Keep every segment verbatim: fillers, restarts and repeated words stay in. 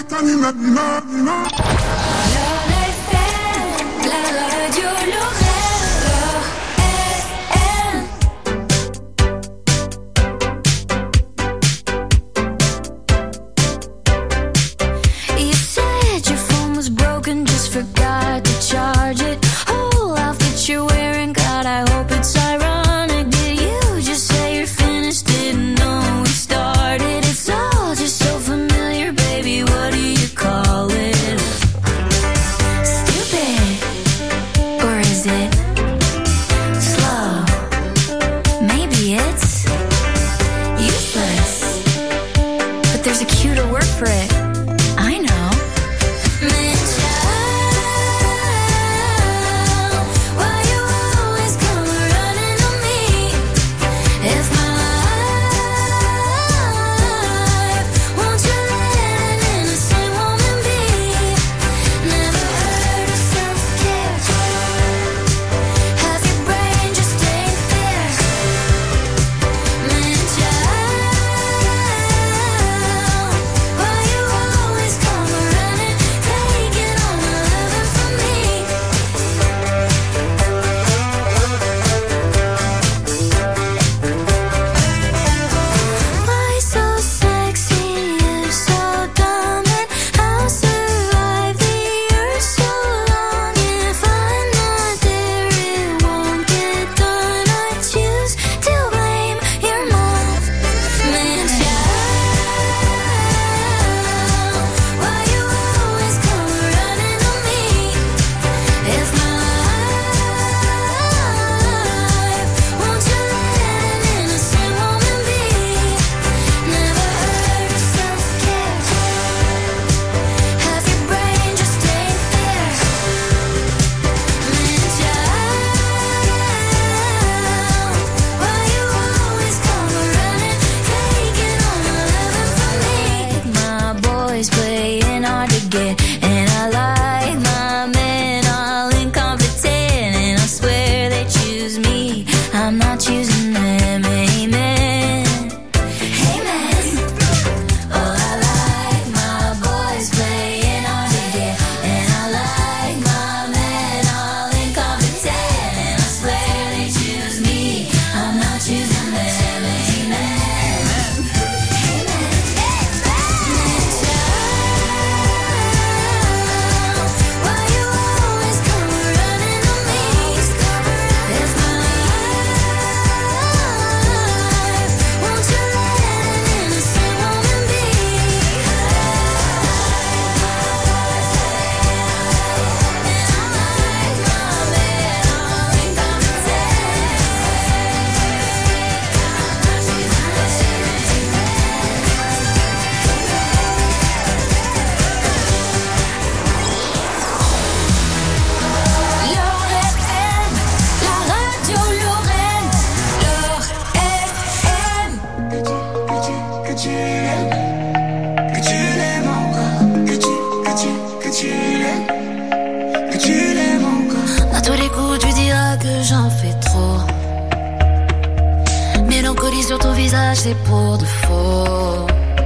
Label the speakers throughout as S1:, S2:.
S1: C'est pour de faux.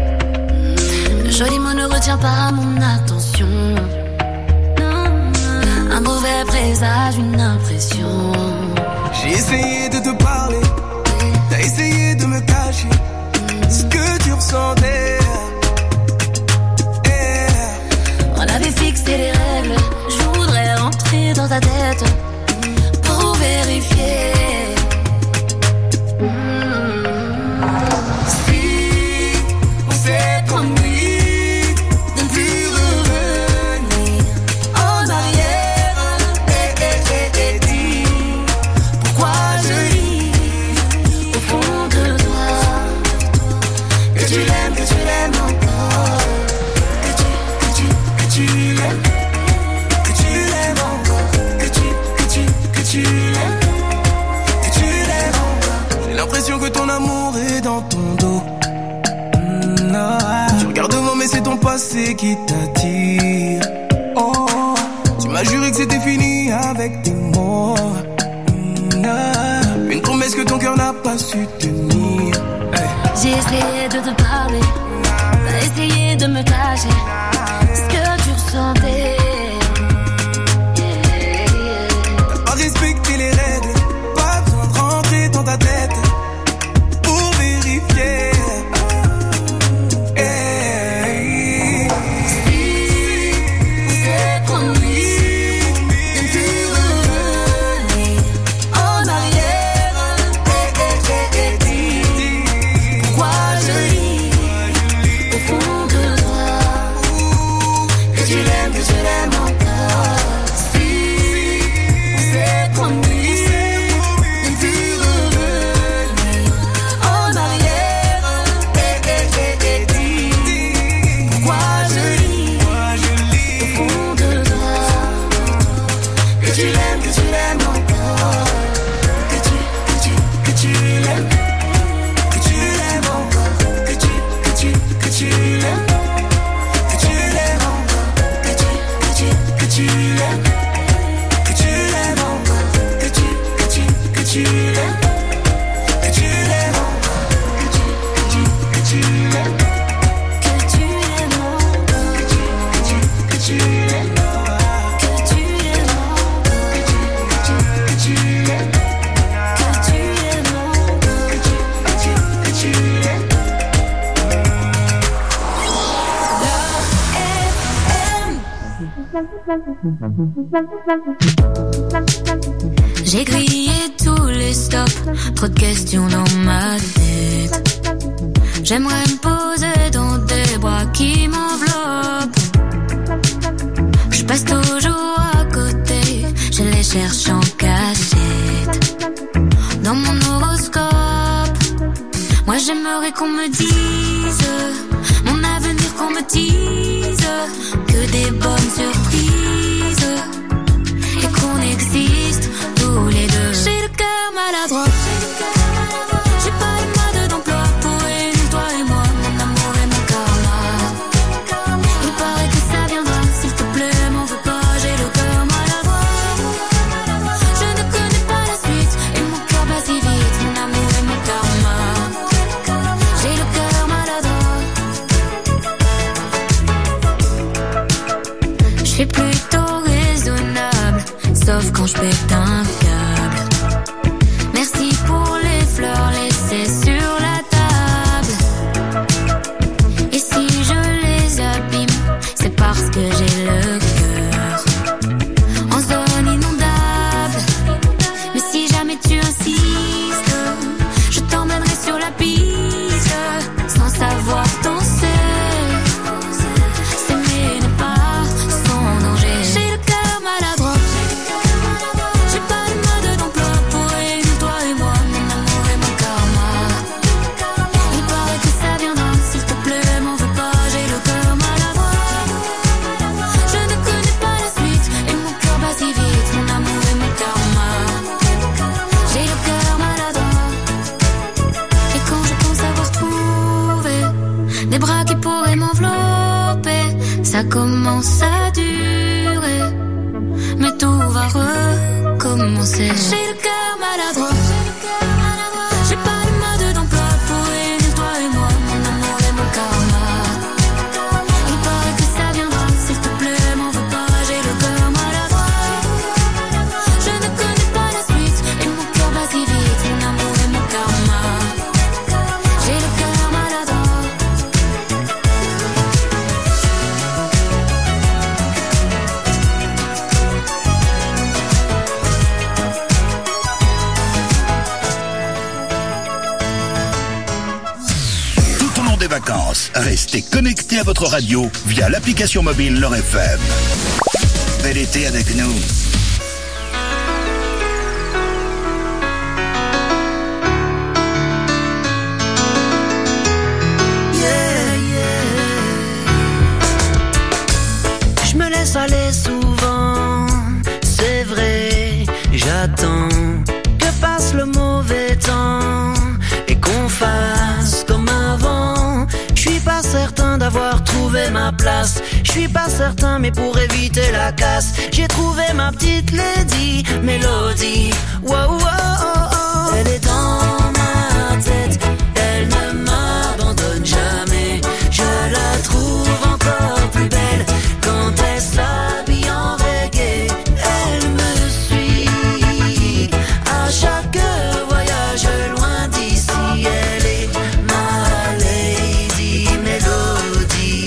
S1: Le joli mot ne retient pas mon attention. Un mauvais présage, une impression.
S2: J'ai essayé de te parler, t'as essayé de me cacher ce que tu ressentais.
S1: Yeah. On avait fixé les règles, je voudrais rentrer dans ta tête pour vérifier.
S2: Que ton amour est dans ton dos. Mmh, oh, tu regardes devant mais c'est ton passé qui t'attire. Oh, tu m'as juré que c'était fini avec tes mots. Mmh, oh, une promesse que ton cœur n'a pas su tenir. Hey.
S1: J'ai essayé de te parler, t'as essayé de me cacher J'ai grillé tous les stops, trop de questions dans ma tête. J'aimerais me poser dans des bras qui m'enveloppent. Je passe toujours à côté, je les cherche en cachette. Dans mon horoscope, moi j'aimerais qu'on me dise mon avenir, qu'on me dise que des bonnes surprises et qu'on existe tous les deux. J'ai le cœur maladroit, j'ai pas le mode d'emploi pour réunir toi et moi, mon amour et mon karma. Il paraît que ça viendra, s'il te plaît m'en veux pas, j'ai le cœur maladroit. Je ne connais pas la suite et mon cœur bat si vite, mon amour et mon karma. J'ai le cœur maladroit. Je suis plutôt raisonnable, sauf quand je pète un câble. Merci pour les fleurs laissées sur la table. Et si je les abîme, c'est parce que j'ai le cœur en zone inondable. Mais si jamais tu insistes, je t'emmènerai sur la piste, sans savoir danser. S'aimer n'est pas sans danger. J'ai le cœur maladroit, j'ai pas le mode d'emploi pour réunir toi et moi, mon amour et mon karma. Il paraît que ça viendra, s'il te plaît m'en veux pas, j'ai le cœur maladroit. Je ne connais pas la suite et mon cœur bat si vite, mon amour et mon karma. J'ai le cœur maladroit. Et quand je pense avoir trouvé des bras qui pourraient m'envelopper, ça commence à durer, mais tout va recommencer. J'ai le cœur maladroit, j'ai pas le mode d'emploi pour réunir toi et moi, mon amour et mon karma. Il paraît que ça viendra, s'il te plaît m'en veux pas, j'ai le cœur maladroit. Je ne connais pas la suite et mon cœur bat si vite, mon amour et mon karma. J'ai le cœur maladroit.
S3: Tout au long des vacances, restez connectés à votre radio via l'application mobile Leur F M. Bel été avec nous.
S4: Je me laisse aller souvent, c'est vrai, j'attends que passe le mauvais temps et qu'on fasse comme avant. Je suis pas certain d'avoir trouvé ma place, je suis pas certain mais pour éviter la casse, j'ai trouvé ma petite lady, Mélodie. Wow, wow, oh, oh. Elle est dans ma tête, elle ne m'abandonne jamais, je la trouve encore plus belle quand elle s'habille en reggae. Elle me suit à chaque voyage loin d'ici, elle est ma lady Mélodie.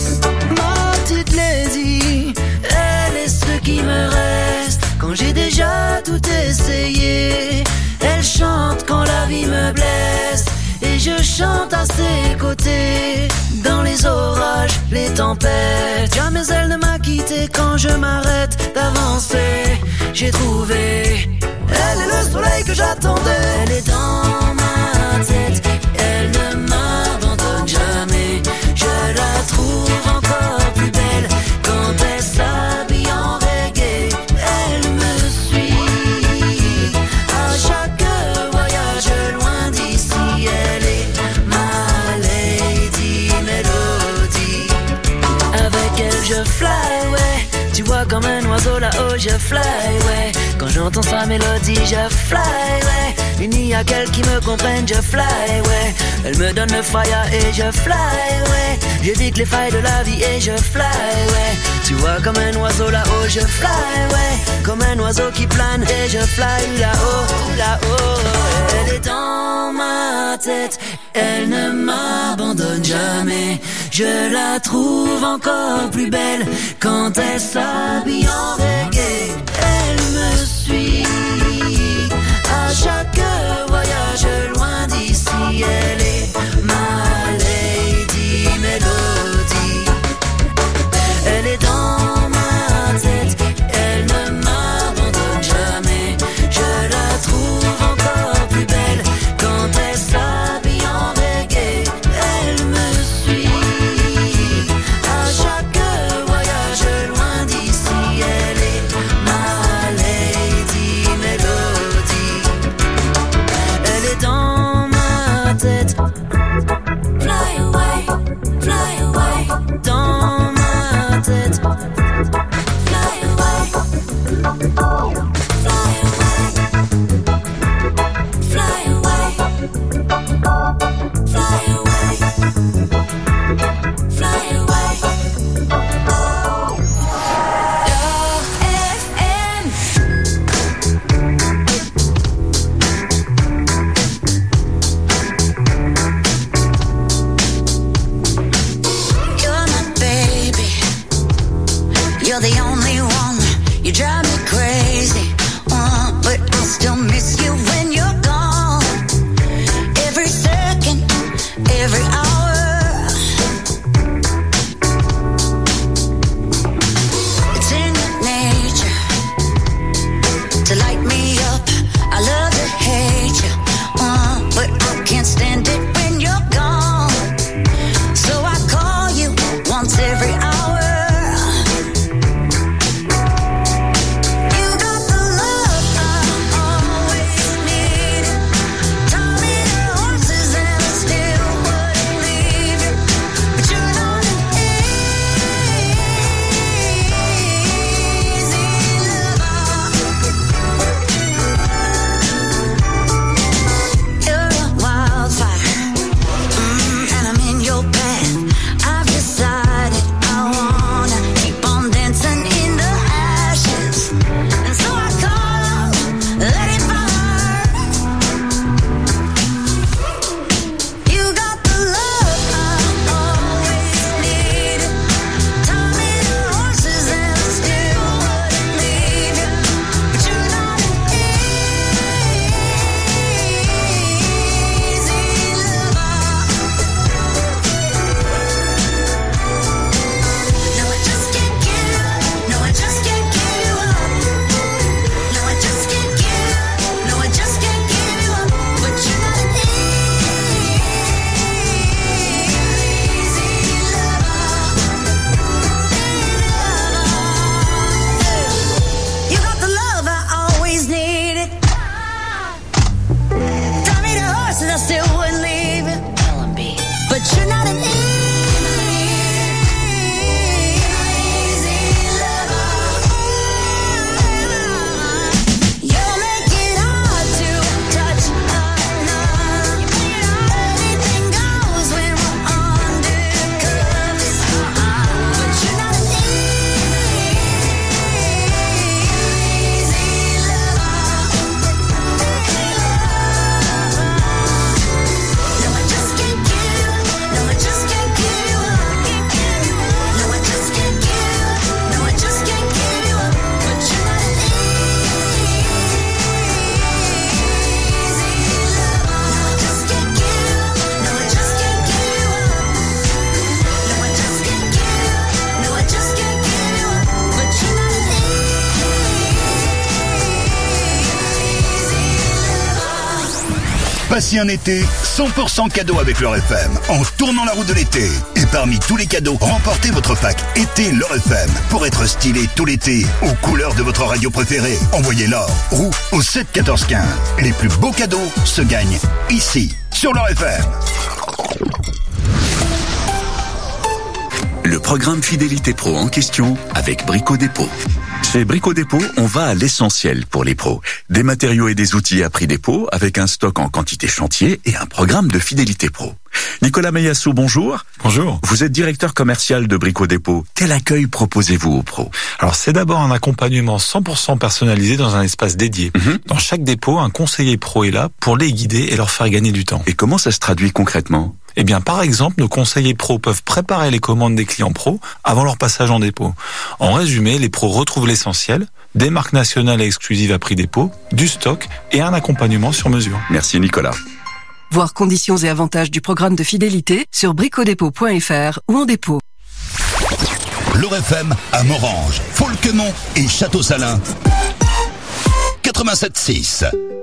S4: Ma petite lady, elle est ce qui me reste quand j'ai déjà tout essayé. Elle chante quand la vie me blesse et je chante à ses côtés. Dans les orages, les tempêtes, jamais elle ne m'a quitté quand je m'arrête d'avancer. J'ai trouvé, elle est le soleil que j'attendais. Elle est dans ma tête, elle ne m'abandonne jamais. Je la trouve encore plus belle quand elle s'habille en reggae. Elle me suit à chaque voyage loin d'ici. Elle est ma lady Mélodie. Avec elle je fly, ouais. Tu vois comme un oiseau là-haut je fly, ouais. Quand j'entends sa mélodie je fly, ouais. Il n'y a qu'elle qui me comprenne, je fly, ouais. Elle me donne le fire et je fly, ouais. J'évite les failles de la vie et je fly, ouais. Tu vois comme un oiseau là-haut je fly, ouais. Comme un oiseau qui plane et je fly là-haut, là-haut. Elle est dans ma tête, elle ne m'abandonne jamais. Je la trouve encore plus belle quand elle s'habille en reggae. Elle me suit à chaque voyage loin d'ici. Elle est ma Lady Melody. Elle est dans ma tête, elle ne m'abandonne jamais. Je la trouve encore plus belle quand elle s'habille en reggae. Elle me suit à chaque voyage loin d'ici. Elle est ma Lady Melody. Elle est dans ma tête. Fly away, fly away. Dans ma tête. Fly away, fly away, fly away, fly away, fly away. Love F M. You're my baby. You're the only one. You drive me crazy. Uh, but I'll still miss you when you're gone. Every second, every hour. It's in your nature to light me up. I love to hate you. Uh, but I can't stand it when you're gone. So I call you once every hour. You got the love I always needed. Taught me the horses and I still wouldn't leave you. But you're not an easy lover. You're a wildfire, mm, and I'm in your path. I've decided I wanna keep on dancing in the ashes, and so I call, let it burn. You got the love I always needed. Taught me the horses and I still wouldn't leave you. But you're not an easy lover. No, I just can't give you up. No, I just can't give you up. No, I just can't give you up. No, I just can't give you up. But you're not an easy lover. You got the love I always needed. Taught me the horses, I still wouldn't leave it. But you're not an easy lover. You make it hard to touch another. Anything goes when we're undercovers. But you're not an easy lover. No, I just can't give you up. No, I just can't give you up. No, I just can't give you up. No, I just can't give you up. But you're not an easy lover. No, I just can't give you up. No, I just can't give you up. No, I just can't give you up. No, I just can't give you up. But you're not an easy lover.
S3: Passez un été cent pour cent cadeau avec L'Or F M en tournant la roue de l'été. Et parmi tous les cadeaux, remportez votre pack été L'Or F M pour être stylé tout l'été aux couleurs de votre radio préférée. Envoyez l'or roux au sept quatorze quinze. Les plus beaux cadeaux se gagnent ici sur L'Or F M.
S5: Le le programme Fidélité Pro en question avec Brico Dépôt. Chez Brico Dépôt, on va à l'essentiel pour les pros. Des matériaux et des outils à prix dépôt avec un stock en quantité chantier et un programme de Fidélité Pro. Nicolas Meillassou, bonjour.
S6: Bonjour.
S5: Vous êtes directeur commercial de Brico Dépôt. Quel accueil proposez-vous aux pros?
S6: Alors, c'est d'abord un accompagnement cent pour cent personnalisé dans un espace dédié. Mm-hmm. Dans chaque dépôt, un conseiller pro est là pour les guider et leur faire gagner du temps.
S5: Et comment ça se traduit concrètement?
S6: Eh bien, par exemple, nos conseillers pros peuvent préparer les commandes des clients pros avant leur passage en dépôt. En résumé, les pros retrouvent l'essentiel, des marques nationales et exclusives à prix dépôt, du stock et un accompagnement sur mesure.
S5: Merci Nicolas.
S7: Voir conditions et avantages du programme de fidélité sur bricodépôt point f r ou en dépôt.
S3: L'Or F M à Morange, Folquemont et Château-Salin. quatre-vingt-sept six.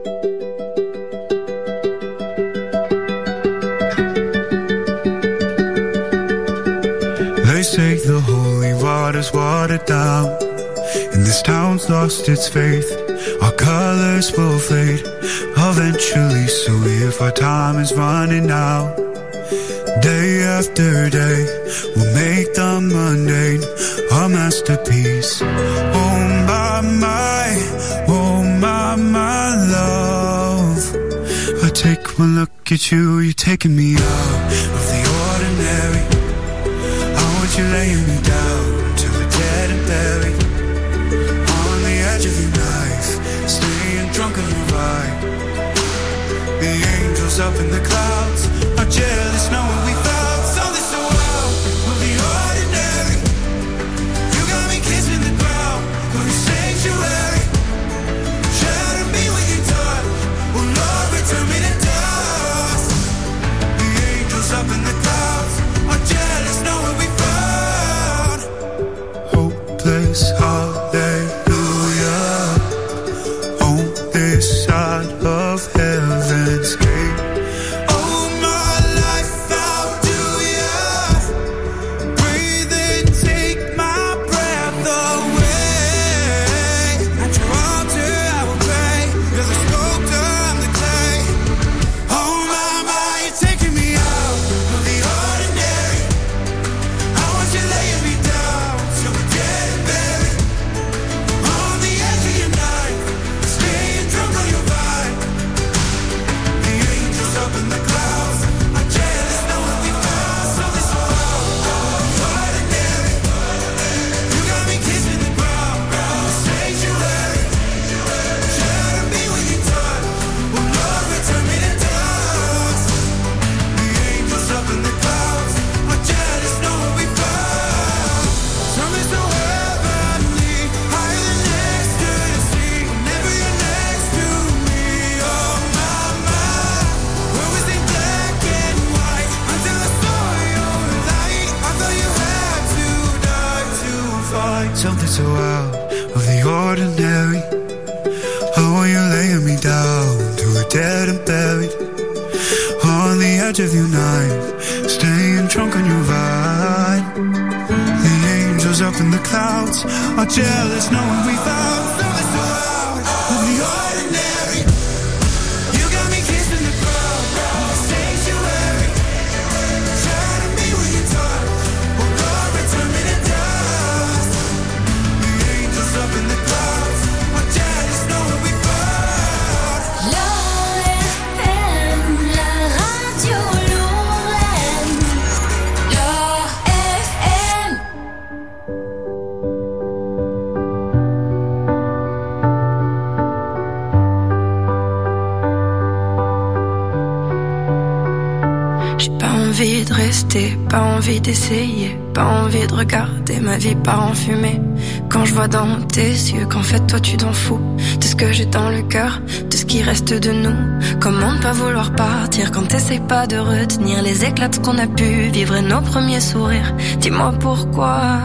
S8: They say the holy water's watered down, and this town's lost its faith. Our colors will fade eventually, so if our time is running out, day after day, we'll make the mundane a masterpiece. Oh my, my, oh my, my love, I take one look at you, you're taking me out of the ordinary. You're laying me down to a dead and buried on the edge of your knife, staying drunk on your vibe. The angels up in the clouds are jealous knowing we found something so out of the ordinary. You got me kissing the ground of your sanctuary. Shatter me when you're done. Oh Lord, return me to dust. The angels up in the clouds are jealous knowing we hopeless, hallelujah, on this side of heaven's gate. Oh, my life, how do ya breathe and take my breath away? At your altar I will pray, you're the sculptor, I'm the clay. Oh, my, my, you're taking me out of the ordinary. I want you laying me down to a dead and buried on the edge of your knife, staying drunk on your vibe. The angels up in the clouds are jealous knowing we found something so ordinary. You got me kissing the ground in the sanctuary. Shatter me when you're done. Oh Lord, return me to dust. The angels up in the clouds are jealous knowing we found something so heavenly, higher than ecstasy. Whenever you're next to me, oh my, my. Where was it black and white until I saw your light? I thought you had to die to fight something so out of the ordinary. Oh, you're laying me down to a dead and buried on the edge of your knife, staying drunk on your vine. The angels up in the clouds are jealous knowing we found something so out of the ordinary. You got me kissing the ground in the sanctuary. Shatter me when you're done. Oh Lord, return me to dust. The angels up in the clouds are jealous knowing we found.
S1: L'Or F M, la radio Lorraine. L'Or F M.
S9: J'ai pas envie de rester, pas envie d'essayer, pas envie de regarder ma vie part en fumée. Quand je vois dans tes yeux qu'en fait toi tu t'en fous de ce que j'ai dans le cœur, de ce qui reste de nous. Comment ne pas vouloir partir quand t'essayes pas de retenir les éclats de ce qu'on a pu vivre et nos premiers sourires. Dis-moi pourquoi.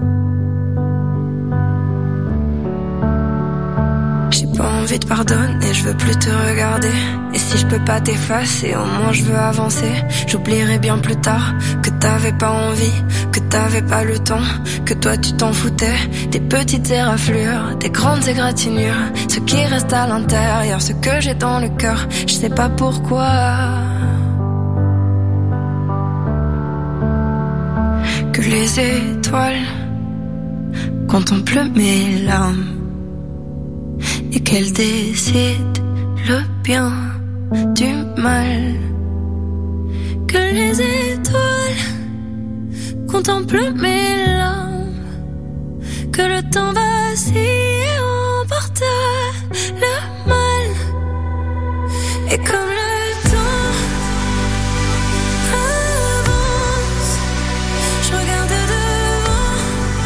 S9: J'ai pas envie de pardonner, je veux plus te regarder. Et si je peux pas t'effacer, au moins je veux avancer. J'oublierai bien plus tard que t'avais pas envie, que t'avais pas le temps, que toi tu t'en foutais. Des petites éraflures, des grandes égratignures, ce qui reste à l'intérieur, ce que j'ai dans le cœur, je sais pas pourquoi. Que les les étoiles contemplent mes larmes et qu'elles décident le bien du mal. Que les étoiles contemplent mes larmes, que le temps vacille et emporte le mal. Et comme le temps avance, je regarde devant,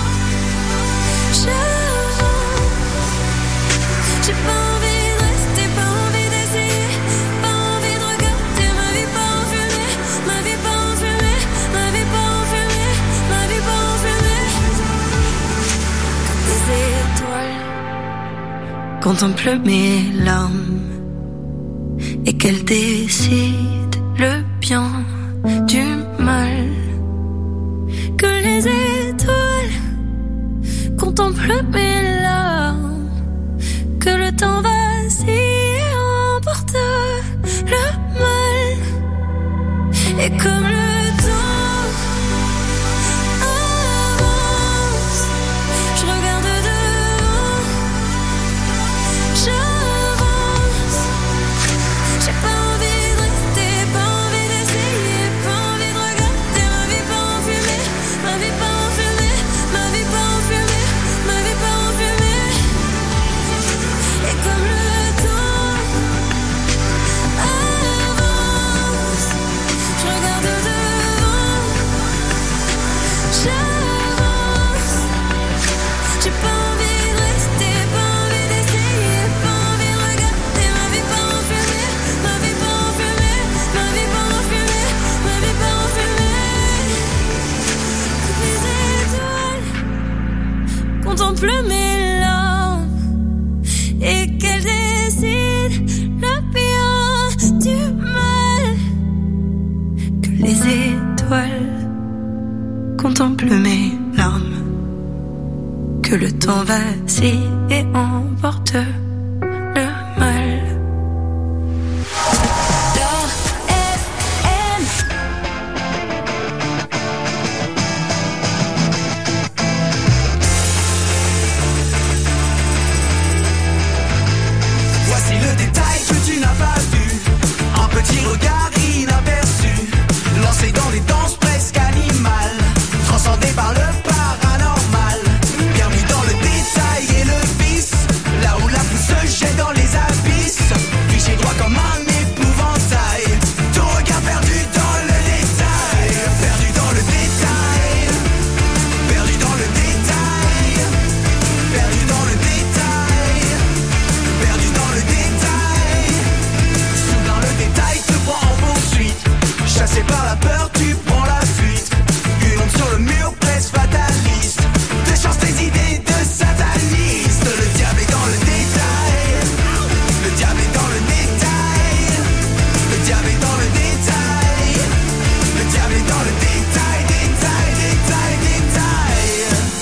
S9: j'avance. J'ai pas envie de rester, pas envie d'essayer, pas envie de regarder ma vie pas en fumée, ma vie pas en fumée, ma vie pas en fumée, ma vie pas en fumée. Comme des étoiles contemplent mes larmes et qu'elles décident le bien du mal. Que les étoiles contemplent mes larmes, que le temps vacille et emporte le mal. Et comme le temps avance, je regarde devant, j'avance. J'ai pas envie de rester, pas envie d'essayer, pas envie de regarder ma vie pas en fumée, ma vie pas en fumée, ma vie pas en fumée, ma vie pas en fumée. Et comme le temps avance, je regarde devant, j'avance. J'ai pas envie de rester, pas envie d'essayer, pas envie de regarder ma vie pas en fumée, ma vie pas en fumée, ma vie pas en fumée, ma vie pas en fumée. Que les étoiles contemplent mes larmes et qu'elles décident le bien du mal. Que les étoiles contemplent mes larmes, que le temps vacille et emporte le mal.
S2: Voici le détail que tu n'as pas vu. Un petit regard inaperçu, lancé dans des danses presque animales, transcendé par le paranormal, permis dans le détail et le vice, là où la foule se jette dans les abysses, fiché droit comme un épouvantail, ton regard perdu dans le détail, perdu dans le détail, perdu dans le détail, perdu dans le détail, perdu dans le détail, soudain le détail te prend en poursuite, chassé par la peur tu prends la fuite, une onde sur le mur presque fataliste, te change tes idées de sataniste, le diable est dans le détail, le diable est dans le détail, le diable est dans le détail, le diable est dans le détail, détail, détail, détail.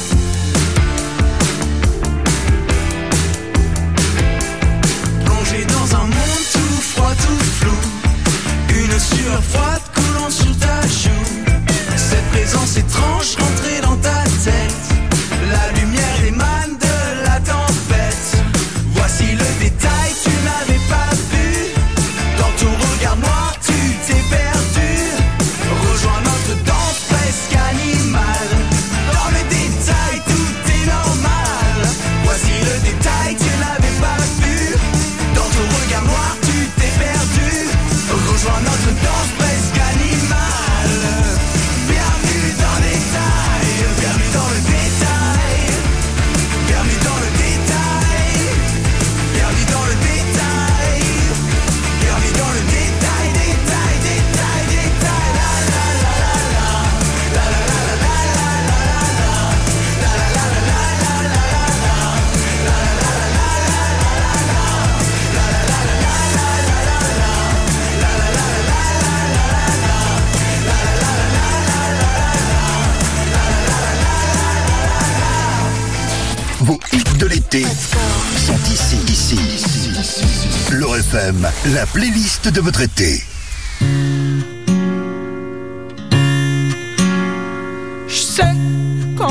S2: Plongé dans un monde tout froid, tout flou, une sueur froide coulant sur ta joue, cette présence étrange rentrée dans ta tête, la lumière émane de la tempête, voici le détail tu n'avais pas vu, dans ton regard noir tu t'es perdu, rejoins notre danse presque animale, dans le détail tout est normal, voici le détail tu n'avais pas vu, dans ton regard noir tu t'es perdu, rejoins notre danse presque animale, bienvenue dans le détail, bienvenue dans le détail, bienvenue dans le détail, bienvenue dans le détail, bienvenue dans le détail, détail, détail, détail, la la la la la, la la la la la la la la, la la la la la la la, la la la la la
S3: Vos hits de l'été sont ici, ici. L'Or F M, la playlist de votre été.
S2: Je sais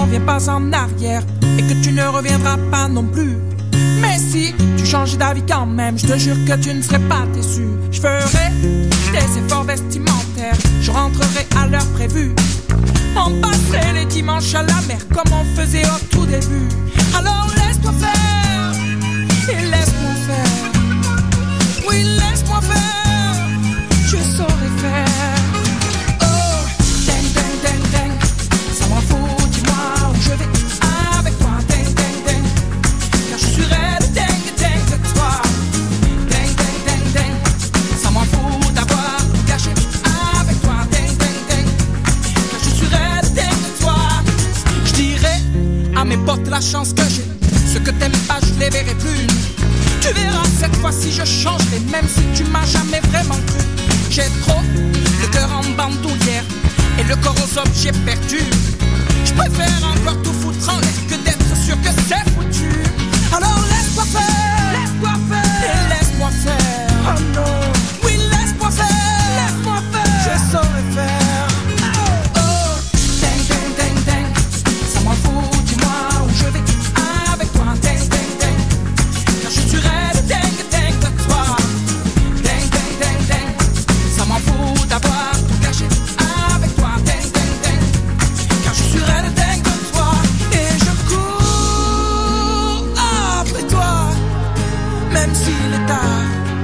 S10: reviens pas en arrière et que tu ne reviendras pas non plus. Mais si tu changes d'avis quand même, je te jure que tu ne serais pas déçu. Je ferai des efforts vestimentaires, je rentrerai à l'heure prévue. On passerait les dimanches à la mer comme on faisait au tout début. Alors laisse-toi faire et laisse-moi faire. Oui, laisse-moi faire, je saurai faire. Oh, ding, ding, ding, ding, ça m'en fout, dis-moi où je vais avec toi. Ding, ding, ding, car je suis raide, ding, ding de toi. Ding, ding, ding, ding, ça m'en fout d'avoir tout gâché avec toi. Ding, ding, ding, car je suis raide, ding de toi. Je dirais à mes potes la chance que j'ai, ce que t'aimes pas je les verrai plus. Tu verras cette fois-ci je changerai, même si tu m'as jamais vraiment cru. J'ai trop le cœur en bandoulière et le corps aux objets perdus. Je préfère encore tout foutre en l'air que d'être sûr que c'est foutu. Alors laisse-moi faire, laisse-moi faire et laisse-moi faire. Oh non, oui laisse-moi faire, laisse-moi faire, je saurai faire. Oh, ding, ding, ding, ding, ça m'en fout, dis-moi où je vais avec toi. Ding, ding, ding, car je suis raide, ding, ding de toi. Ding, ding, ding, ding, ça m'en fout d'avoir tout gâché avec toi. Ding, ding, ding, car je suis raide, ding de toi. Et je cours après toi, même s'il est tard.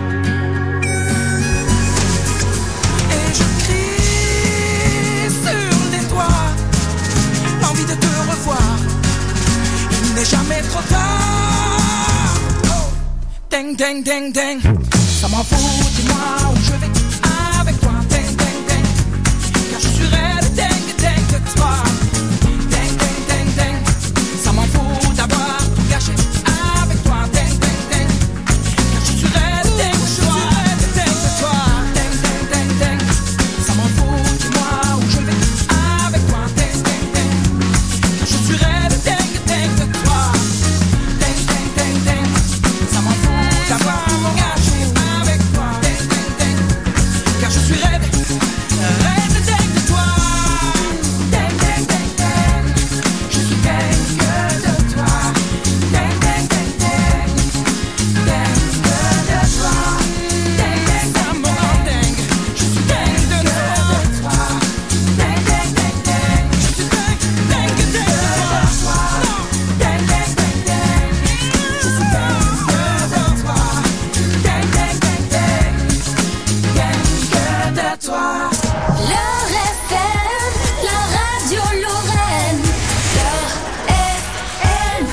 S10: Et je crie sur les toits, l'envie de te revoir. Il n'est jamais trop tard. Oh, ding, ding, ding, ding, ça m'en fout, dis-moi où je vais avec toi. Ding, ding, ding, car je suis raide, ding, ding de toi. Ding, ding, ding, ding, ça m'en fout d'avoir tout gâché avec toi. Ding, ding, ding, car je suis raide, ding de toi. Ding de toi. Ding, ding, ding, ding, ça m'en fout, dis-moi où je vais avec toi. Ding, ding, ding, car je suis raide, ding, ding de toi. Ding, ding, ding, ding, ça m'en fout d'avoir engagé avec toi. Ding, ding, ding, car je suis raide, raide, ding de toi. Ding, ding, ding, ding, je suis ding de toi. Ding, ding, ding, ding, ding de toi. Ding, ding, ça me rend dingue, je suis ding de toi. Ding, ding, ding, ding, je suis ding, ding, ding de toi. Ding, ding, ding, ding, je suis ding de toi. Ding, ding, ding, ding, ding de toi.
S1: Leur F M, la radio Lorraine. Leur F M.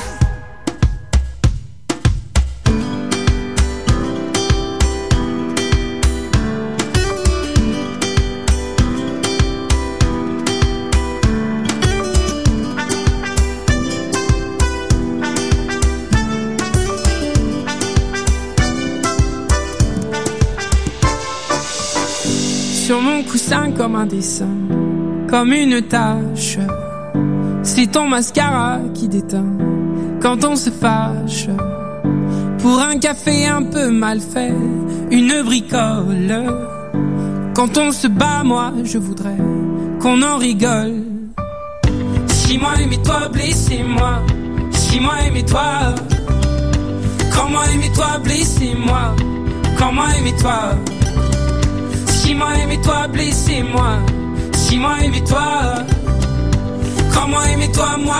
S9: Sur mon coussin comme un dessin, comme une tache. C'est ton mascara qui déteint quand on se fâche. Pour un café un peu mal fait, une bricole. Quand on se bat, moi je voudrais qu'on en rigole. Si moi aimez-toi, blessez-moi. Si moi aimez-toi. Quand moi aimez-toi, blessez-moi. Quand moi aimez-toi. Si moi aimez-toi, blessez-moi. Si moi aimez-toi. Quand moi aimez-toi, moi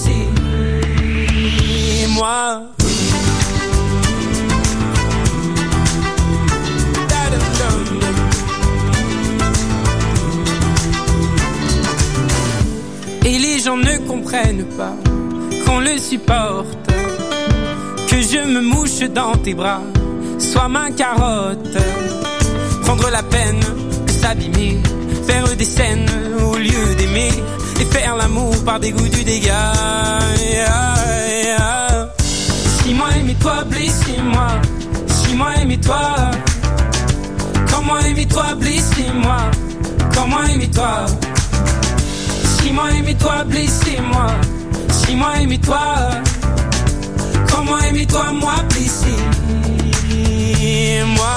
S9: blessez-moi. Et les gens ne comprennent pas qu'on le supporte, que je me mouche dans tes bras, sois ma carotte. Prendre la peine de s'abîmer, faire des scènes au lieu d'aimer, et faire l'amour par dégoût du dégât. Yeah, yeah. Si moi aimez-toi, blessez-moi. Si moi aimez-toi. Quand moi aimez-toi, blessez-moi. Quand moi aimez-toi. Si moi aimez-toi, blessez-moi. Si moi aimez-toi. Quand moi aimez-toi, moi blessez-moi.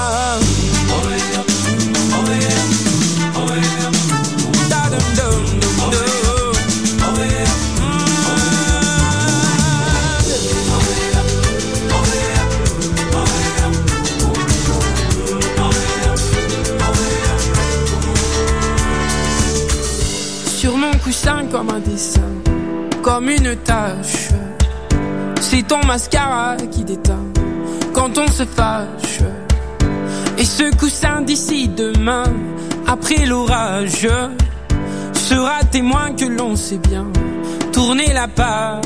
S10: comme une tache. C'est ton mascara qui déteint quand on se fâche. Et ce coussin d'ici demain, après l'orage, sera témoin que l'on sait bien tourner la page.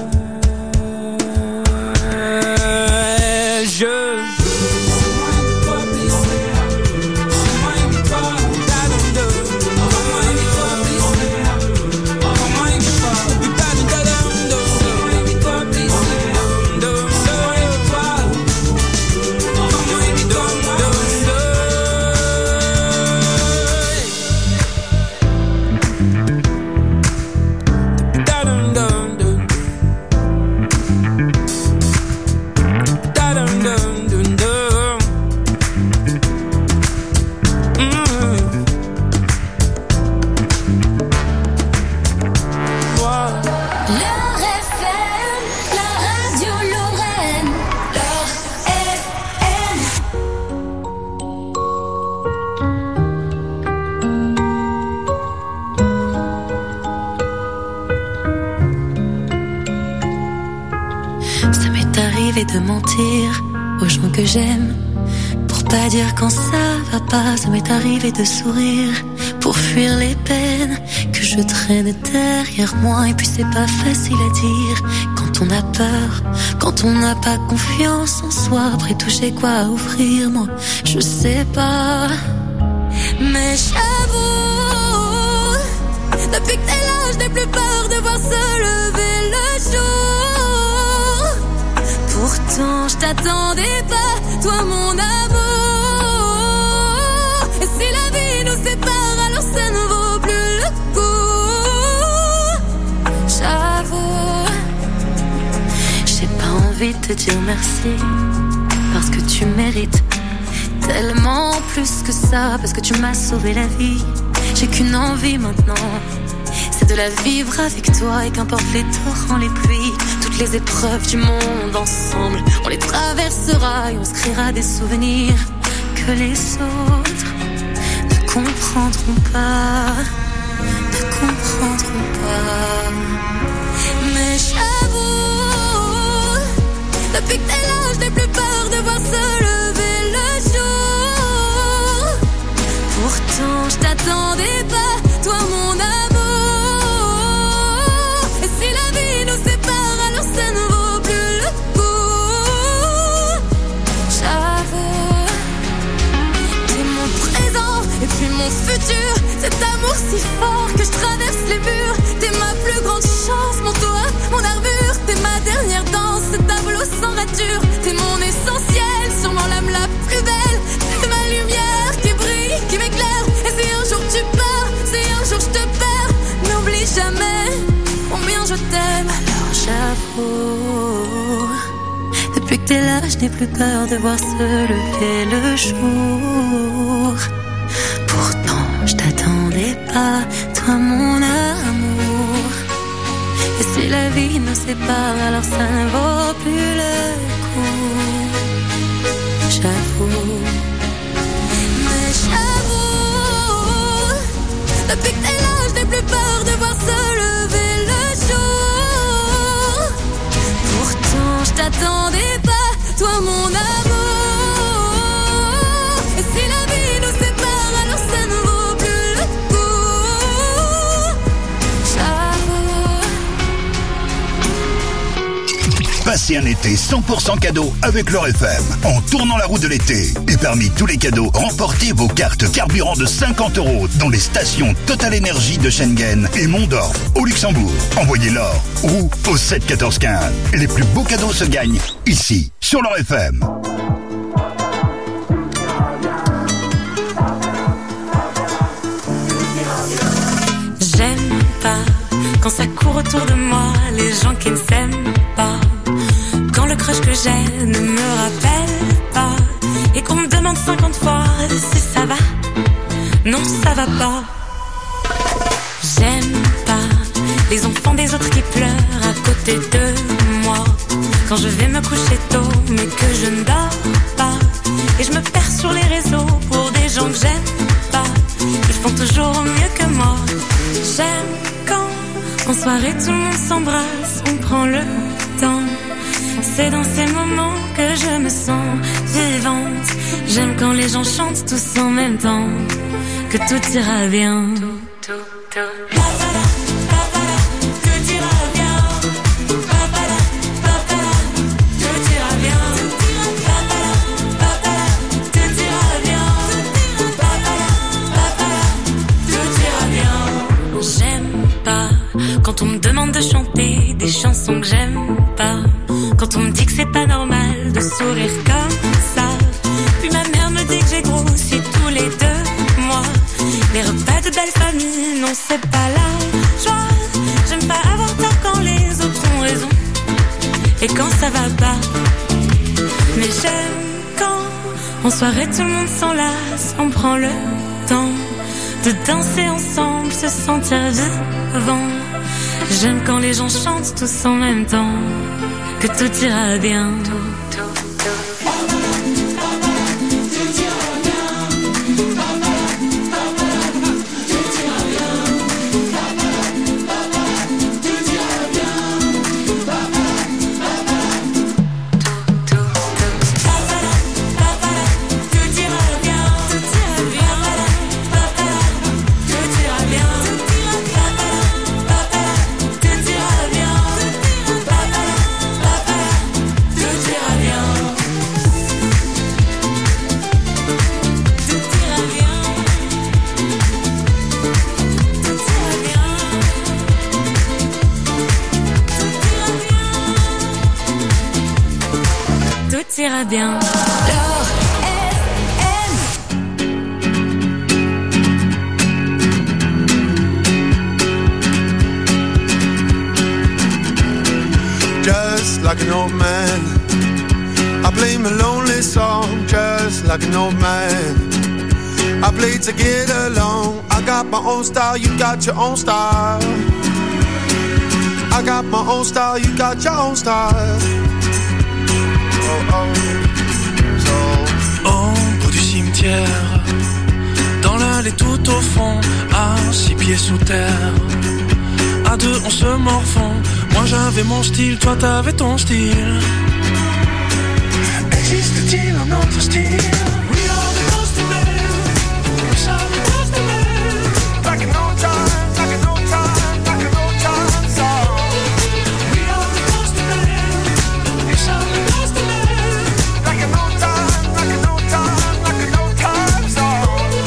S11: De mentir aux gens que j'aime pour pas dire quand ça va pas. Ça m'est arrivé de sourire pour fuir les peines que je traîne derrière moi. Et puis c'est pas facile à dire quand on a peur, quand on n'a pas confiance en soi. Après tout j'ai quoi à offrir, moi je sais pas. Mais j'avoue, depuis que t'es là je n'ai plus peur de voir se lever le jour. Pourtant je t'attendais pas, toi mon amour. Et si la vie nous sépare, alors ça ne vaut plus le coup. J'avoue, j'ai pas envie de te dire merci, parce que tu mérites tellement plus que ça. Parce que tu m'as sauvé la vie, j'ai qu'une envie maintenant, c'est de la vivre avec toi. Et qu'importe les torrents, les pluies, toutes les épreuves du monde, ensemble on les traversera et on se créera des souvenirs que les autres ne comprendront pas, ne comprendront pas. Mais j'avoue, depuis que t'es là je n'ai plus peur de voir se lever le jour. Pourtant je t'attendais pas, toi mon amour. Ça ne vaut plus le coup. J'avoue, t'es mon présent et puis mon futur. Cet amour si fort que je traverse les murs. T'es ma plus grande chance, mon toit, mon armure. T'es ma dernière danse, ce tableau sans rature. T'es mon essentiel, sûrement l'âme la plus belle. T'es ma lumière qui brille, qui m'éclaire. Et si un jour tu pars, si un jour je te perds, n'oublie jamais combien je t'aime. J'avoue, depuis que t'es là, je n'ai plus peur de voir se lever le jour. Pourtant, je t'attendais pas, toi mon amour. Et si la vie nous sépare, alors ça ne vaut plus le coup. J'avoue, mais j'avoue, depuis que t'es là, je n'ai plus peur de voir se lever le jour. Pourtant je t'attendais pas, toi mon amour. Et si la vie nous sépare, alors ça ne vaut plus le coup. J'avoue.
S3: Passez un été cent pour cent cadeau avec L'Heure F M en tournant la roue de l'été. Et parmi tous les cadeaux, remportez vos cartes carburant de cinquante euros dans les stations Total Énergie de Schengen et Mondorf au Luxembourg. Envoyez l'or ou au sept quatorze quinze. Les plus beaux cadeaux se gagnent ici sur L'Heure F M.
S11: J'aime pas quand ça court autour de moi, les gens qui ne s'aiment pas. Quand le crush que j'ai ne me rappelle pas, et qu'on me demande cinquante fois si ça va. Non, ça va pas. J'aime pas les enfants des autres qui pleurent à côté de moi. Quand je vais me coucher tôt, mais que je ne dors pas, et je me perds sur les réseaux pour des gens que j'aime pas. Ils font toujours mieux que moi. J'aime quand En soirée tout le monde s'embrasse, on prend le temps. C'est dans ces moments que je me sens vivante. J'aime quand les gens chantent tous en même temps, que tout ira bien. Tout, tout, tout. Papala, papala, tout ira bien. Papala, papala, tout ira bien. Papala, papala, tout ira bien. Papala, papala, tout ira bien. J'aime pas quand on me demande de chanter des chansons que j'aime pas. Quand on me dit que c'est pas normal de sourire comme ça. Puis ma mère me dit que j'ai grossi tous les deux mois. Les repas de belle famille, non c'est pas la joie. J'aime pas avoir tort quand les autres ont raison et quand ça va pas. Mais j'aime quand en soirée tout le monde s'enlace. On prend le temps de danser ensemble, se sentir vivant. J'aime quand les gens chantent tous en même temps, que tout ira bien. Tout, tout, tout. Tout ira bien.
S12: Just like an old man, I play my lonely song. Just like an old man, I play to get along. I got my own style, you got your own style. I got my own style, you got your own style.
S13: Au bout du cimetière, dans l'allée tout au fond, à six pieds sous terre, à deux on se morfond. Moi j'avais mon style, toi t'avais ton style. Existe-t-il un autre style? We are the lost men, we are the lost men. Like an old time, like an old time, like an old time song. We are the lost men, we are the lost men. Like an old time, like an old time, like an old time song.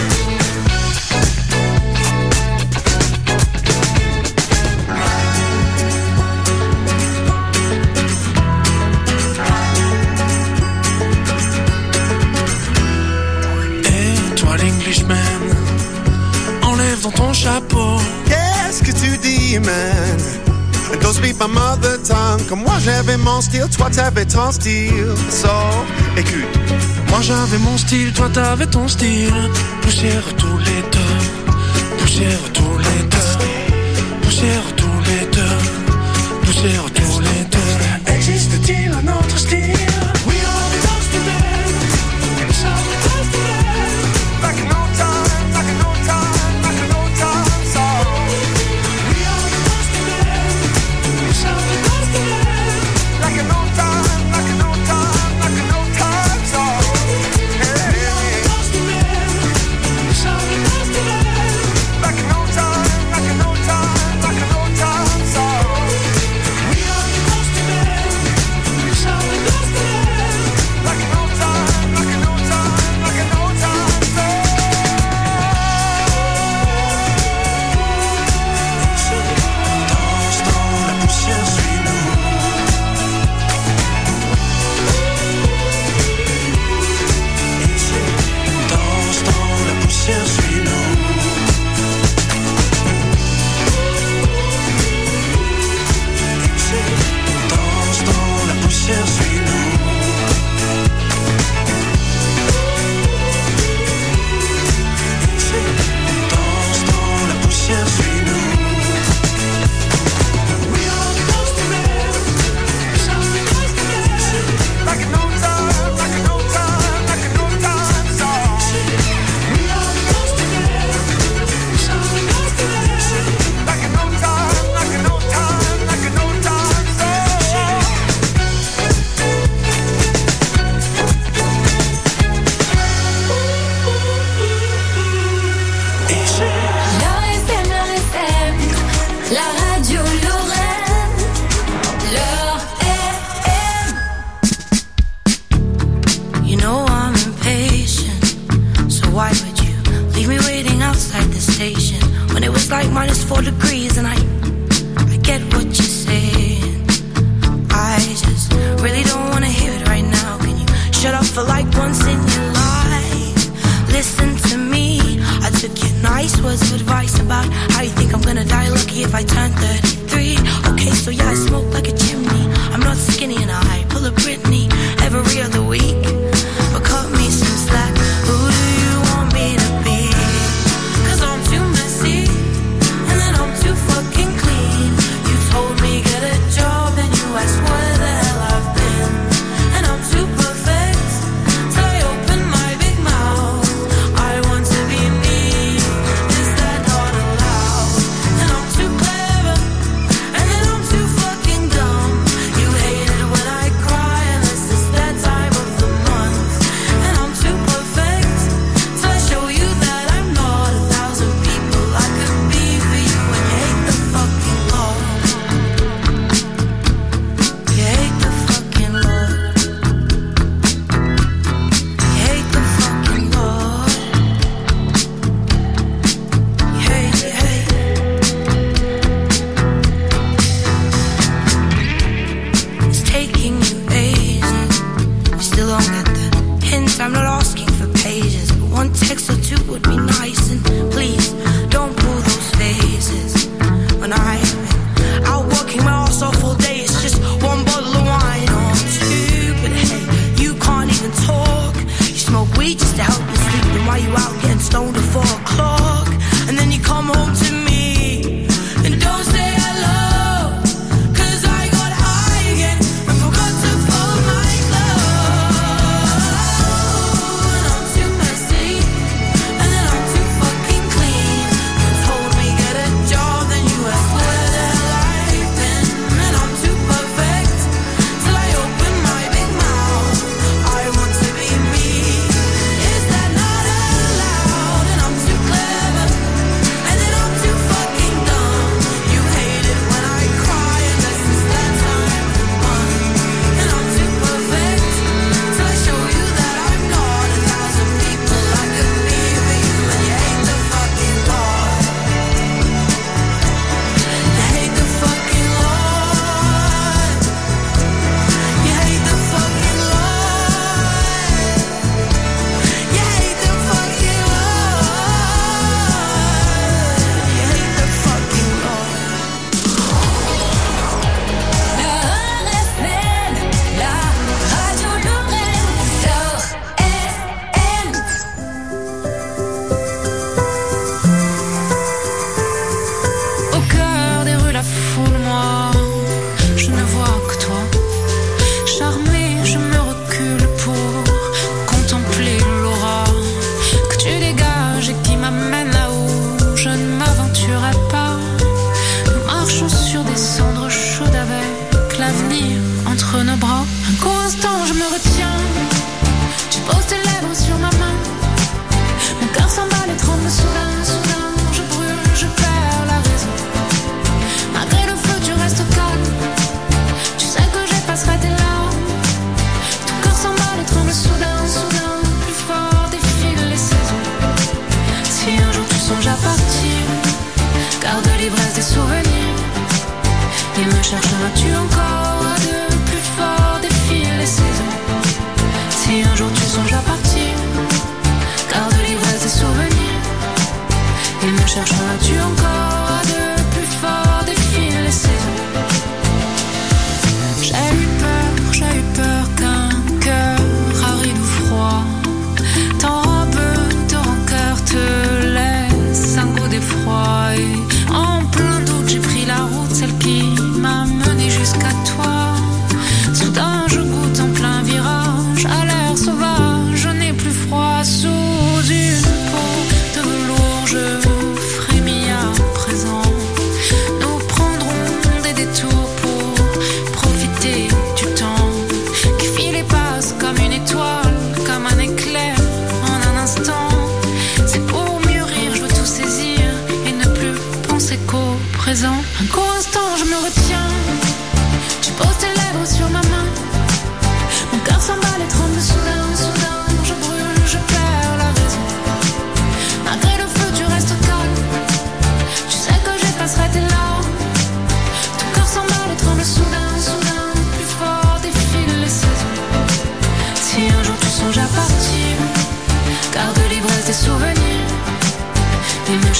S13: Et toi l'Englishman, enlève dans ton chapeau.
S12: Qu'est-ce que tu dis, man? Don't speak my mother tongue. Comme moi j'avais mon style, toi t'avais ton style. So, écoute.
S13: Moi j'avais mon style, toi t'avais ton style. Poussière tous les deux, poussière tous les deux, poussière tous les deux, poussière tous les deux. Existe-t-il un autre style? We are the lost men, we are the lost men.
S12: Like an old time, like an old time, like an old time song.
S13: We are the lost men, we are the lost men.
S12: Like an old time, like an old time, like an old time song.
S13: We are the lost men, we are the lost men.
S12: Like an old time, like an old time, like an old time song.
S13: We
S9: words of advice about how you think I'm gonna die lucky if I turn thirty-three. Okay, so yeah, I smoke like a chimney. I'm not skinny and I pull a Britney every other week. But cut me some slack. Who do you want me to be? Cause I'm too messy and then I'm too fucking clean. You told me get a job and you asked where the hell I've been. And I'm too perfect, so I open my big mouth. I want to be me, is that not allowed? And I'm too clever, and then I'm too fucking dumb. You hate it when I cry, unless it's that time of the month. And I'm too perfect, so I show you that I'm not a thousand people I could be for you. And you hate the fucking Lord. You hate the fucking Lord. You hate the fucking Lord. You hate, you hate. It's taking you ages. You still don't get the hint. I'm not asking for pages, but one text or two would be nice. And please don't pull those phases. When I've been out working my ass off all day, it's just one bottle of wine or two. But hey, you can't even talk. You smoke weed just to help you sleep. Then why you out getting stoned at four o'clock? And then you come home to me and don't say hello. Cause I got high again and forgot to fold my clothes. And I'm too messy and then I'm too fucking clean. You told me get a job, then you asked where the hell I've been. And I'm too perfect till I open my big mouth. I want to be me, is that not allowed? And I'm too clever, and then I'm too fucking dumb. You hate it when I cry, unless it's that time of the month. And I'm too perfect till I show you that I'm not a thousand people I could be for you. And you hate the fucking Lord. You hate the fucking Lord. You hate the fucking Lord. You hate the fucking Lord. You hate the fucking Lord.
S1: La radio Lorraine sur F M.
S9: Au cœur des rues, la foule, moi, je ne vois que toi. Charmée, je me recule pour contempler l'aura que tu dégages et qui m'amène là où je ne m'aventurerai pas. Nous marchons sur des cendres chaudes avec l'avenir entre nos bras. Un court instant, je me retiens. Tu poses tes lèvres sur ma main. Mon cœur s'emballe et tremble soudain, soudain. Je brûle, je perds la raison. Malgré le feu, tu restes calme. Tu sais que j'effacerai tes larmes. Ton cœur s'emballe et tremble soudain, soudain. Plus fort défilent les saisons. Si un jour tu songes à partir, garde l'ivresse des souvenirs. Il me cherchera-tu encore à deux? Plus fort défilent les saisons. Si un jour tu songes à partir, garde l'ivresse des souvenirs. Il me cherchera-tu encore à deux? Plus fort défilent les saisons. J'ai eu peur, j'ai eu peur qu'un cœur aride ou froid t'enrobe de rancœur, te laisse un goût d'effroi. Et en plein doute, j'ai pris la route, celle qui m'a mené jusqu'à toi. Soudain, je goûte en plein virage à l'air sauvage. Je n'ai plus froid sous une peau de velours. Je frémis à présent. Nous prendrons des détours pour profiter du temps qui file et passe comme une étoile, comme un éclair en un instant. C'est pour mûrir, je veux tout saisir et ne plus penser qu'au présent. Un court instant, je me retiens. Tu poses tes lèvres sur ma main.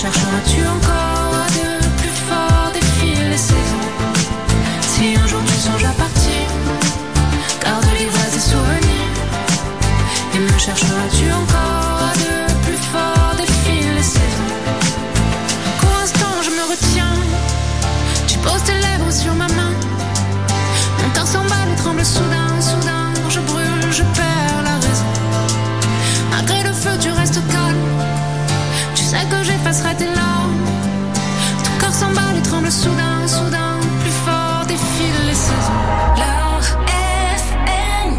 S1: chercheras-tu encore à de plus fort défiler les saisons? Si un jour tu songes à partir, garde-les vrais et souvenirs. Et me chercheras-tu encore à de plus fort défiler les saisons? Pour l'instant je me retiens, tu poses tes lèvres sur ma main. Mon cœur s'emballe et tremble soudain, soudain. Je brûle, je perds la raison. Malgré le feu tu restes calme. Tu sais que j'effacerai tes larmes. Ton cœur s'emballe et tremble soudain, soudain. Plus fort défile les saisons. La F M.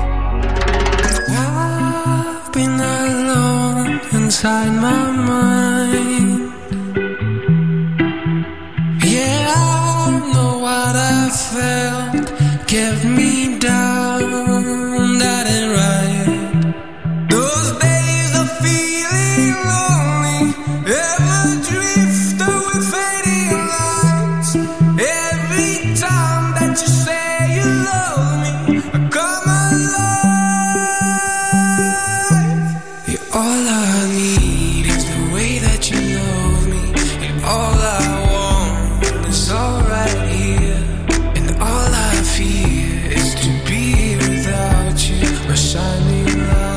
S14: I've been alone inside my mind. Yeah, I know what I felt kept me down, that ain't right. Those days of feeling lonely, ever drift away fading lights. Every time that you say you love me, I come alive. Yeah, all I need is the way that you love me, and all I want is all right here, and all I fear is to be without you, my shining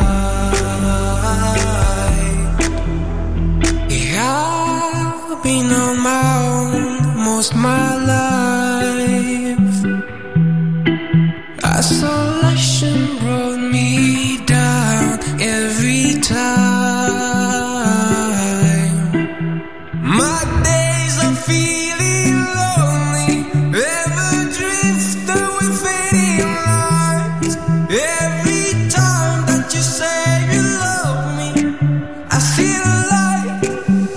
S14: light. Yeah, I've been on my own most my life. Isolation brought me down every time. My days of feeling lonely, ever drift away fading lights. Every time that you say you love me, I see the light.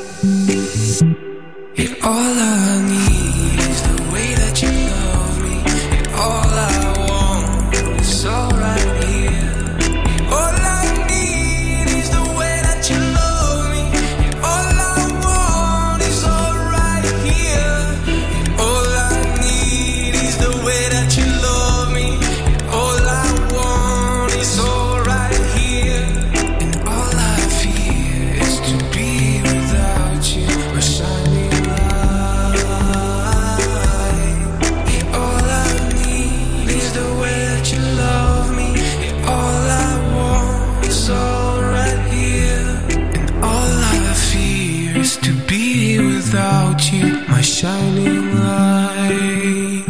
S14: And all I need is the way that you love me, and all I want is all right here. All I need is the way that you love me, and all I want is all right here. And all I need is the way that you love me, and all I want is all right here. And all I fear is to be without you, my shining light. And all I need is the way that you love me, and all I want is all right here. And all I fear is to be without you, my shining light.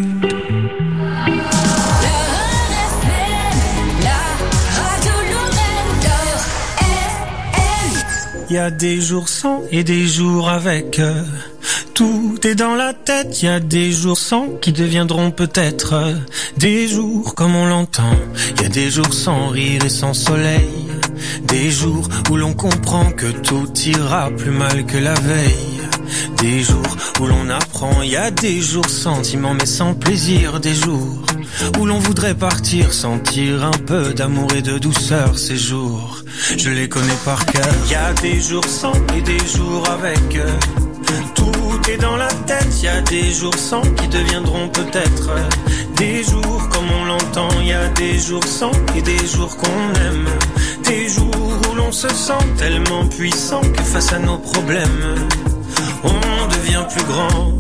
S15: Y a des jours sans et des jours avec. euh, Tout est dans la tête. Y a des jours sans qui deviendront peut-être euh, des jours comme on l'entend. Y a des jours sans rire et sans soleil. Des jours où l'on comprend que tout ira plus mal que la veille. Des jours où l'on apprend. Y a des jours sentiments mais sans plaisir. Des jours où l'on voudrait partir, sentir un peu d'amour et de douceur. Ces jours, je les connais par cœur. Y a des jours sans et des jours avec. euh, Tout est dans la tête. Y a des jours sans qui deviendront peut-être euh, des jours comme on l'entend. Y a des jours sans et des jours qu'on aime. Des jours où l'on se sent tellement puissant que face à nos problèmes, on devient plus grand.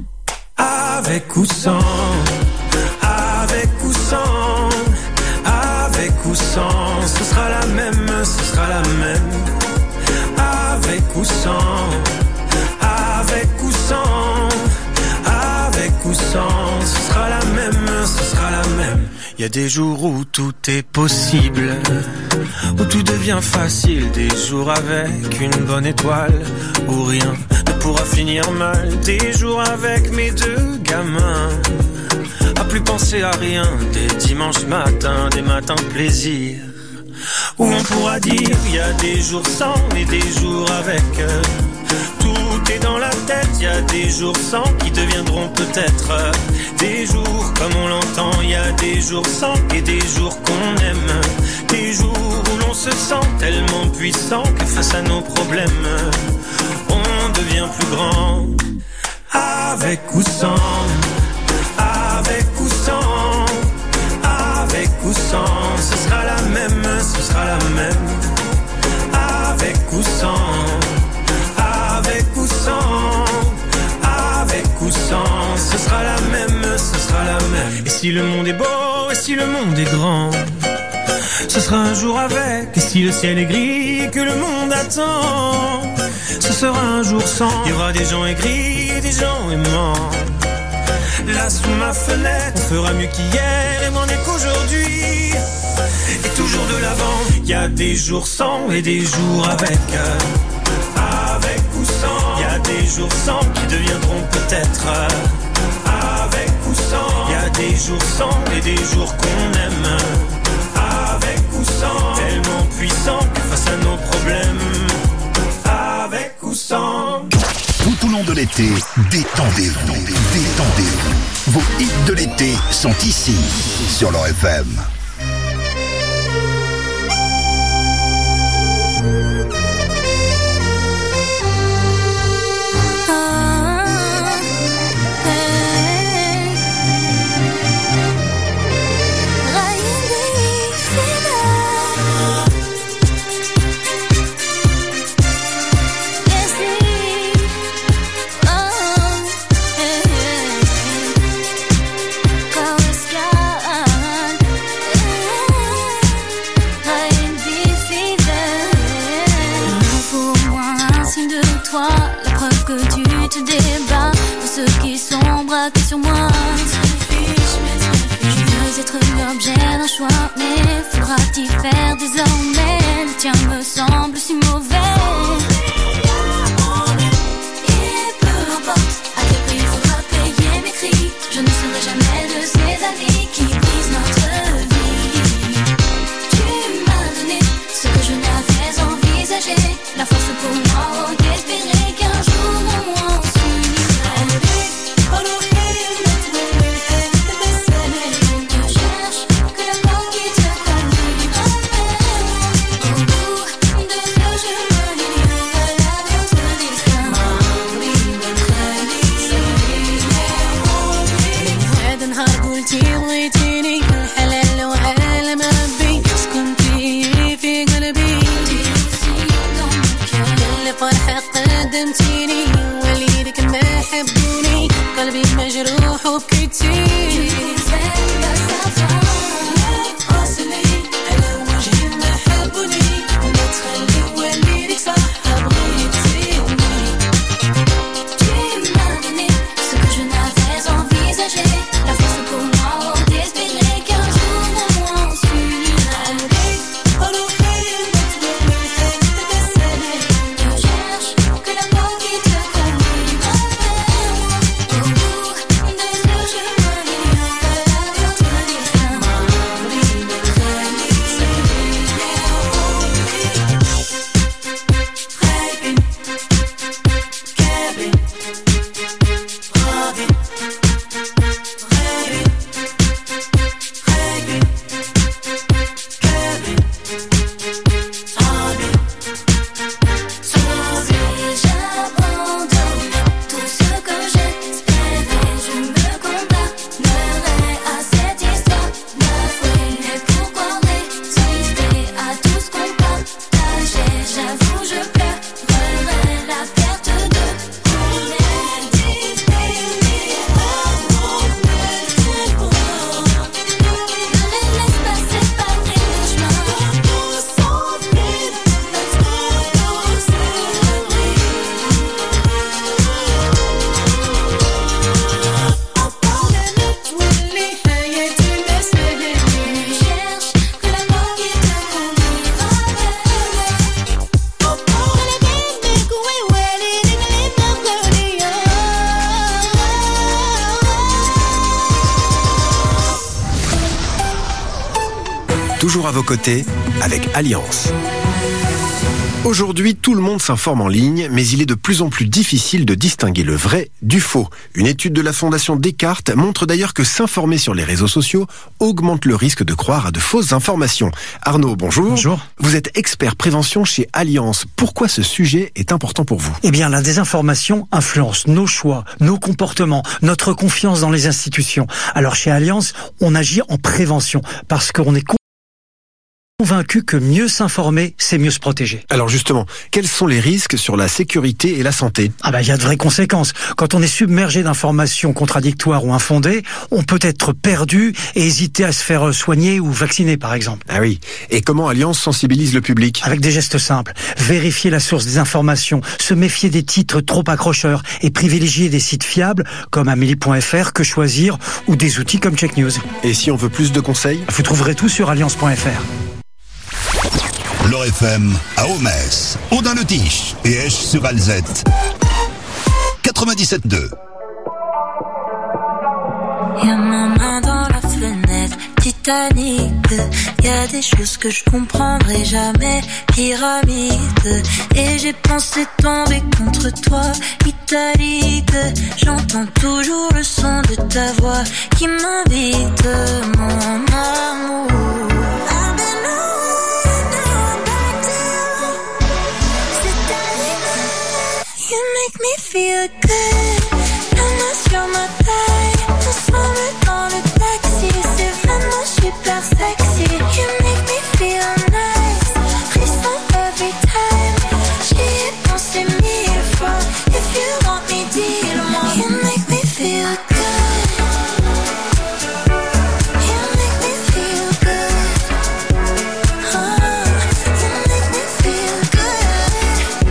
S15: Avec ou sans, avec ou sans, avec ou sans, ce sera la même, ce sera la même. Avec ou sans, avec ou sans, avec ou sans, ce sera la même, ce sera la même. Y a des jours où tout est possible, où tout devient facile. Des jours avec une bonne étoile, où rien ne pourra finir mal. Des jours avec mes deux gamins, à plus penser à rien. Des dimanches matins, des matins de plaisir, où on pourra dire y a des jours sans et des jours avec. Tout est dans la tête, y a des jours sans qui deviendront peut-être des jours comme on l'entend. Y a des jours sans et des jours qu'on aime. Des jours où l'on se sent tellement puissant que face à nos problèmes, on devient plus grand. Avec ou sans, avec ou sans, avec ou sans, ce sera la même, ce sera la même. Avec ou sans, avec ou sans, si le monde est beau, et si le monde est grand, ce sera un jour avec. Et si le ciel est gris et que le monde attend, ce sera un jour sans. Il y aura des gens aigris et des gens aimants. Là sous ma fenêtre, on fera mieux qu'hier et moins qu'aujourd'hui. Et toujours de l'avant. Il y a des jours sans et des jours avec. Avec ou sans. Il y a des jours sans qui deviendront peut-être. Avec ou sans. Il y a des jours sans et des jours qu'on aime. Avec ou sans. Tellement puissants que face à nos problèmes. Avec ou sans.
S3: Tout au long de l'été, détendez-vous, détendez-vous. Vos hits de l'été sont ici, sur leur F M.
S1: Braqué sur moi, je veux être l'objet d'un choix, mais faudra-t-il faire désormais? Le tien me semble si mauvais. Et peu importe à quel prix il faudra payer mes cris, je ne serai jamais de ces amis qui brisent notre vie. Tu m'as donné ce que je n'avais envisagé, la force pour moi d'espérer qu'un jour au moins on s'unira.
S16: بغيتيني الحلال وعالم ربي سكنتي في قلبي كل فرحة قدمتيني وليدك ما حبوني قلبي مجروح وبكيتي
S17: Toujours à vos côtés avec Alliance. Aujourd'hui, tout le monde s'informe en ligne, mais il est de plus en plus difficile de distinguer le vrai du faux. Une étude de la Fondation Descartes montre d'ailleurs que s'informer sur les réseaux sociaux augmente le risque de croire à de fausses informations. Arnaud, bonjour.
S18: Bonjour.
S17: Vous êtes expert prévention chez Alliance. Pourquoi ce sujet est important pour vous?
S18: Eh bien, la désinformation influence nos choix, nos comportements, notre confiance dans les institutions. Alors, chez Alliance, on agit en prévention parce qu'on est Convaincu que mieux s'informer, c'est mieux se protéger.
S17: Alors justement, quels sont les risques sur la sécurité et la santé?
S18: Ah bah, il y a de vraies conséquences. Quand on est submergé d'informations contradictoires ou infondées, on peut être perdu et hésiter à se faire soigner ou vacciner, par exemple.
S17: Ah oui. Et comment Alliance sensibilise le public?
S18: Avec des gestes simples. Vérifier la source des informations, se méfier des titres trop accrocheurs et privilégier des sites fiables comme Amélie point F R, Que Choisir ou des outils comme Check News.
S17: Et si on veut plus de conseils?
S18: Vous trouverez tout sur alliance point F R.
S3: L'Or F M à Omès, Audun-le-Tiche et Esch-sur-Alzette. quatre-vingt-dix-sept deux.
S11: Y'a ma main dans la fenêtre, Titanic. Y'a des choses que je comprendrai jamais, pyramide. Et j'ai pensé tomber contre toi, italique. J'entends toujours le son de ta voix qui m'invite, mon amour. You make me feel good. La main sur ma taille, ensemble dans le taxi, c'est vraiment super sexy. You make me feel nice, frisson every time. J'y ai pensé mille fois. If you want me, dis-le-moi. You make me feel good. You make me feel good. Oh, you make me feel good.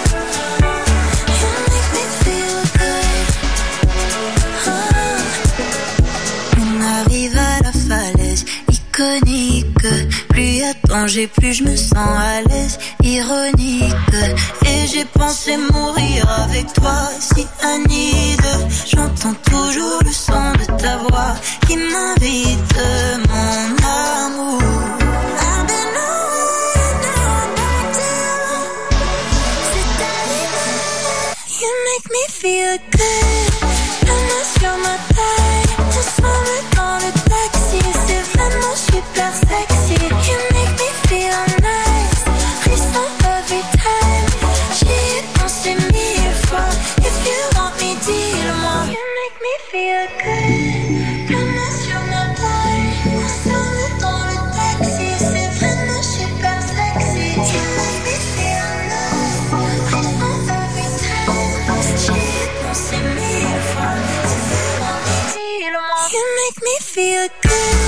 S11: On arrive à la falaise iconique. Plus y a de danger, plus je me sens à l'aise. Ironique. Et j'ai pensé mourir avec toi, si Anide. J'entends toujours le son de ta voix qui m'invite, mon amour. I've been away, now I'm back to c'est Anide. You make me feel good. La main sur ma taille, ensemble dans le taxi, c'est vraiment super sexy. You make me feel nice, frisson every time. J'y ai pensé mille fois. If you want me, dis-le-moi. You make me feel good. La main sur ma taille, ensemble dans le taxi, c'est vraiment super sexy. You make me feel nice, frisson every time. J'y ai pensé mille fois. You make me feel good.